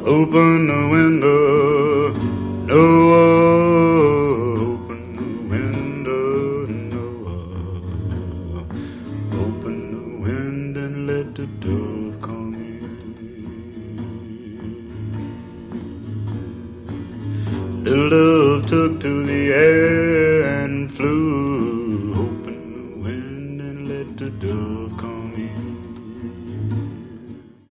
Open the window, Noah. Open the window, Noah. Open the wind and let the dove come in. Little dove took to the air.